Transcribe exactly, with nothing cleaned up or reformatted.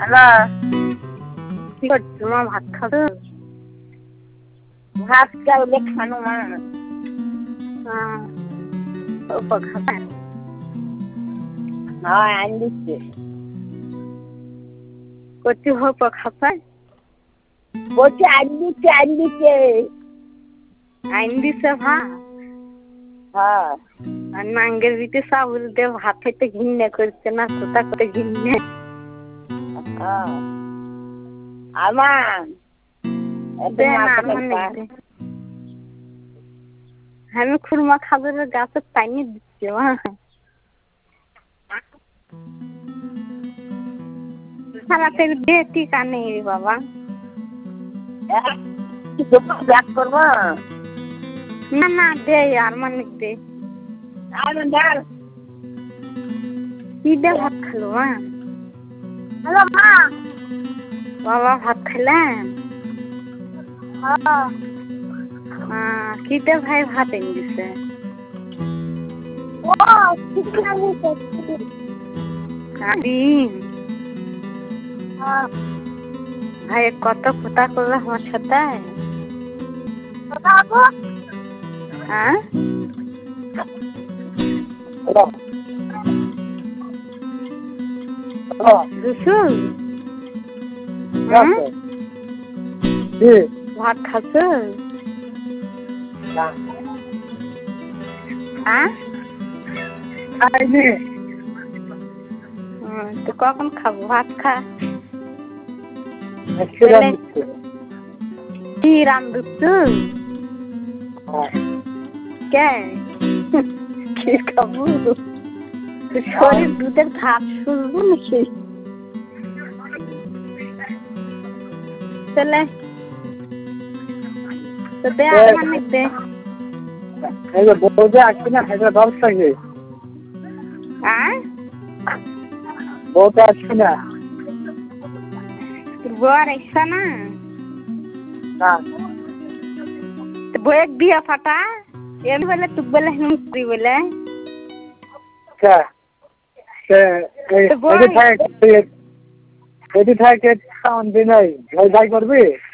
Hello কি করছো মা? ভাত খাবে? ভাত চাউলে খানো মা। হ্যাঁ অল্প খাবে? হ্যাঁ আইন দিচ্ছে। কচি অল্প খাবে? বলছি আইন দিচ্ছে আইন দিচ্ছে। আইন দিছে ভাত? হ্যাঁ আর নাঙ্গের দিতে চাউল দিয়ে ভাত খেতে ঘৃণা করছে না? কোথা করে ঘৃণা? হ্যাঁ আমার দে না আমার নেই। আমি খুরমা খাজুরের গাছের পানি দিচ্ছি মা। তাড়াতাড়ি দে টিকা নেই রে বাবা। ব্যাক করবো না না দে আর মানিক দে। কি দে ভাত খালো মা? হ্যালো মা। বাবা ভাত খেলেন? হ্যাঁ কি দে ভাই ভাত এনে দিছে? ও চিকেন দিছে। ডিম? হ্যাঁ ভাই কত কথা করবে আমার সাথে? কথা বলবো? হ্যাঁ দুশো ভাত খাচ্ছ? হ্যাঁ তো কখন খাবো? ভাত খা। কি রান্ধছ? কে কি খাবো? শরীর দুধের ভাত শুনবো নাকি? চলে তো দে আর মানিক দে। বউটা আসছে না হায়দ্রাবাদ থেকে? হ্যাঁ বউটা আসছে না? তোর বউ আর আসছে না? না বউয়ের বিয়া ফাটা এমনি বলে তুক বলে হিমুক্তি বলে এটি থাকে খাওয়ান দিন নাই ভাই করবি?